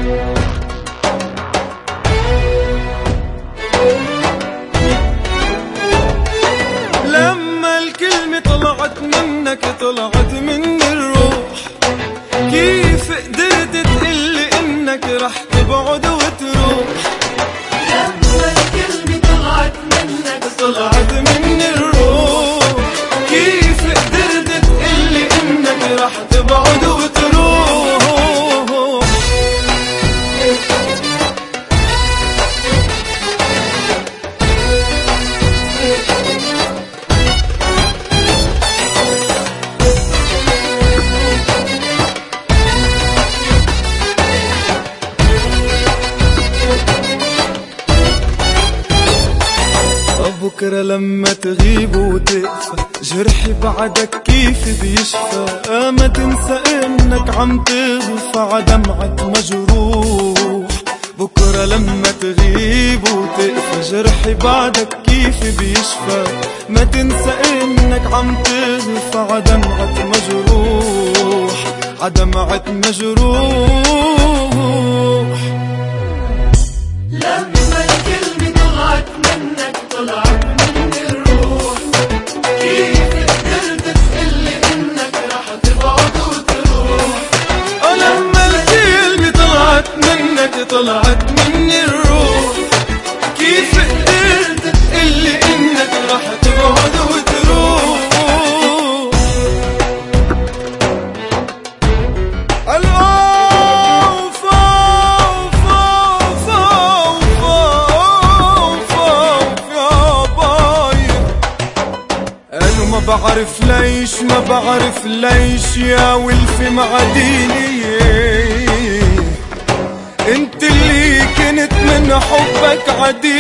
لما الكلمة طلعت منك طلعت من الروح، كيف قدرت تقلي انك رح تبعد وتروح؟ لما الكلمة طلعت منك طلعت من الروح، كيف قدرت تقلي انك رح تبعد وتروح؟ بكرة لما تغيب وتقفى جرحي بعدك كيف بيشفى؟ ما تنسى انك عم تغفى عدمعة مجروح. بكرة لما تغيب وتقفى جرحي بعدك كيف بيشفى؟ ما تنسى انك عم تغفى عدمعة مجروح، عدمعة مجروح. لما الكلمة طلعت منك طلعت من الروح، كيف قدرت تقلي انك رح تبعد وتروح؟ لما الكلمة طلعت منك طلعت من الروح، كيف قدرت تقلي انك رح تبعد وتروح؟ ما بعرف ليش يا ولفي معديني، انت اللي كنت من حبك عديني.